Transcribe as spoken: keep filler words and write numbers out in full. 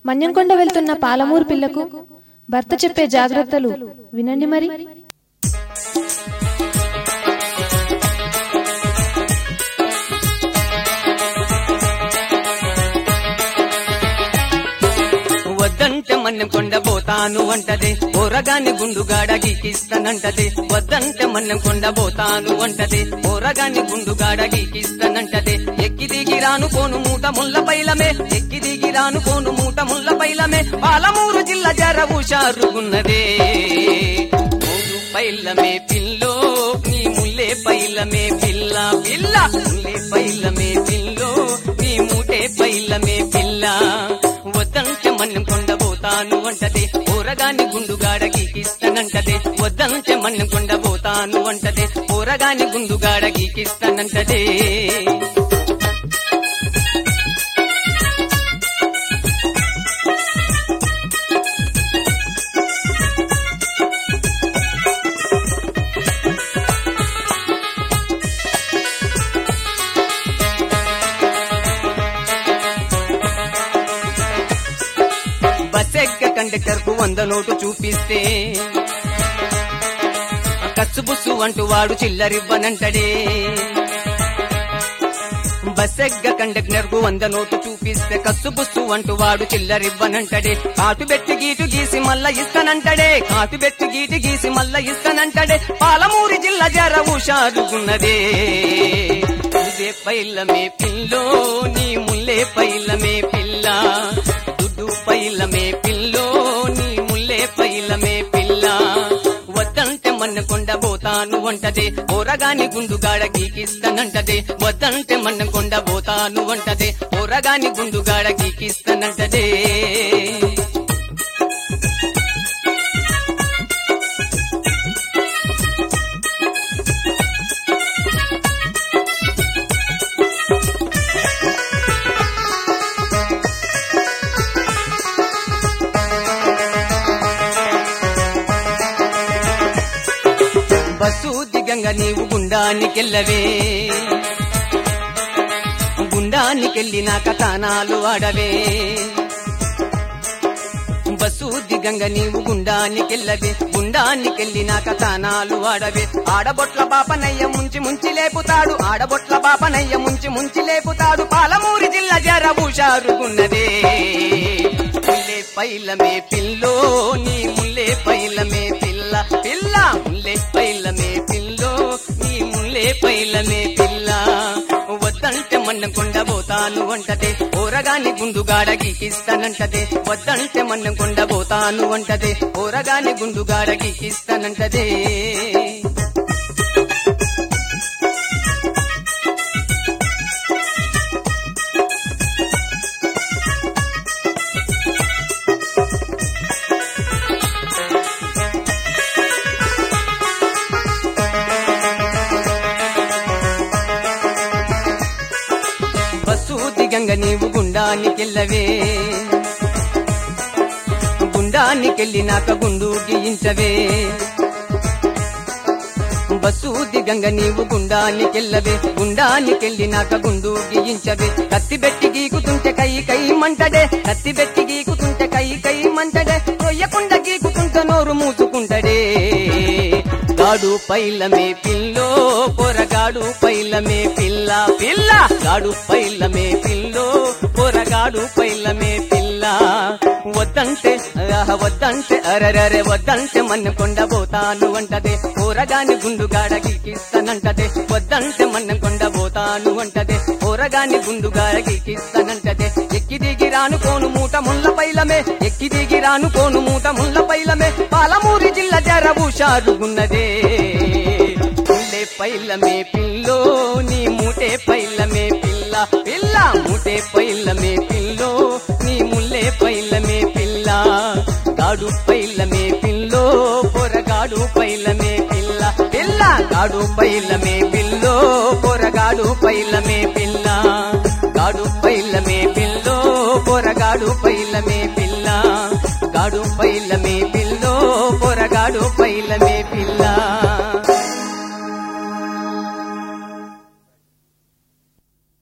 మన్యంకొండ వెళ్తున్న పాలమూరు పిల్లకు భర్త చెప్పే జాగ్రత్తలు వినండి మరి. వద్దంటే మన్యంకొండ పోతాను అంటదే, ఓరగాని గుండుగాడ గీకిస్తానంటదే. వద్దంటే మన్యంకొండ పోతాను అంటదే, ఓరగాని గుండుగాడ గీకిస్తానంటదే. ఎక్కి దిగి రాను కోను మూట ముళ్ళ పైలమే, ఎక్కి దిగి రాను కోను మూట ముళ్ళ పైలమే. పాలమూరు జిల్లా జర హుషారుగున్నదే. మూడు పైలమే పిల్లో నీ ముల్లే పైలమే పిల్ల పిల్ల, ముల్లే పైలమే పిల్లో నీ మూటే పైలమే పిల్ల. వద్దంటే మన్యంకొండ పోతాను అంటదే, ఓరగాని గుండుగాడ గీకిస్తానంటదే. వద్దంటే మన్యంకొండ పోతాను అంటదే, ఓరగాని గుండుగాడ గీకిస్తానంటదే. బస్సెక్క కండక్టర్ కు వంద నోటు చూపిస్తే కచ్చు బుస్సు అంటూ వాడు చిల్లరివ్వనంటడే. బస్సెగ్గ కండక్టర్ కు వంద నోటు చూపిస్తే కచ్చు బుస్సు అంటూ వాడు చిల్లరివ్వనంటడే. కాటు బెట్టి గీటు గీసి మల్ల ఇస్తానంటడే, కాటు బెట్టి గీటు గీసి మల్ల ఇస్తానంటడే. పాలమూరి జిల్లా జర హుషారుగున్నదే. ముల్లే పైలమే పిల్లో నీ ముల్లే పైలమే పిల్ల, దుడ్డు పైలమే పిల్లో నీ ముల్లే పైలమే పిల్ల. వద్దంటే మన్యంకొండ పోతాను అంటదే, ఓరగాని గుండుగాడ గీకిస్తానంటదే. వద్దంటే మన్యంకొండ పోతాను అంటదే, ఓరగాని గుండుగాడ గీకిస్తానంటదే. బస్సు దిగంగా నీవు గుండానికెళ్ళవే, గుండానికెళ్ళినాక తానాలు ఆడవే. బస్సు దిగంగా నీవు గుండానికెళ్ళవే, గుండానికెళ్ళినాక తానాలు ఆడవే. ఆడబొట్ల బాపనయ్య ముంచి ముంచి లేపుతాడు, ఆడబొట్ల బాపనయ్య ముంచి ముంచి లేపుతాడు. పాలమూరి జిల్లా జర హుషారుగున్నదే. ముల్లే పైలమే పిల్లో నీ ముల్లే పైలమే పిల్ల పిల్ల, ముల్లే పైలమే పిల్లో నీ ముల్లే పైలమే పిల్ల. వద్దంటే మన్యంకొండ పోతాను అంటదే, ఓరగాని గుండుగాడ గీకిస్తానంటదే. వద్దంటే మన్యంకొండ పోతాను అంటదే, ఓరగాని గుండుగాడ గీకిస్తానంటదే. బస్సు దిగంగా నీవు గుండానికెళ్ళవే, గుండానికెళ్ళినాక గుండు గీయించవే. బస్సు దిగంగా నీవు గుండానికెళ్ళవే, గుండానికెళ్ళినాక గుండు గీయించవే. కత్తి బెట్టి గీకుతుంటే కై కై మంటడే, కత్తి బెట్టి గీకుతుంటే కై కై మంటడే. కొయ్యకుండ గీకుతుంటే నోరు మూసుకుంటడే. గాడు పైలమే పిల్లో పొరగాడు పైలమే పిల్ల పిల్ల, గాడు పైలమే పిల్లో పొరగాడు పైలమే పిల్ల. వద్దంటే వద్దంటే అరరరే వద్దంటే మన్యంకొండ పోతాను అంటదే, ఓరగాని గుండుగాడ గీకిస్తానంటదే. వద్దంటే మన్యంకొండ పోతాను అంటదే, ఓరగాని గుండుగాడ గీకిస్తానంటదే. ఎక్కి దిగి రాను కోను మూట ముళ్ళ పైలమే, ఎక్కి దిగి రాను కోను మూట ముళ్ళ పైలమే. పాలమూరి జిల్లా జర హుషారుగున్నదే. ముల్లే పైలమే పిల్లో నీ మూటే పైలమే పిల్ల పిల్ల, మూటే పైలమే పిల్లో నీ ముల్లే పైలమే పిల్ల. గాడు పైలమే పిల్లో పొరగాడు పైలమే పిల్ల పిల్ల, గాడు పైలమే పిల్లో పొరగాడు పైలమే పిల్ల. గాడు పైలమే పిల్లో పొరగాడు పైలమే పిల్ల, గాడు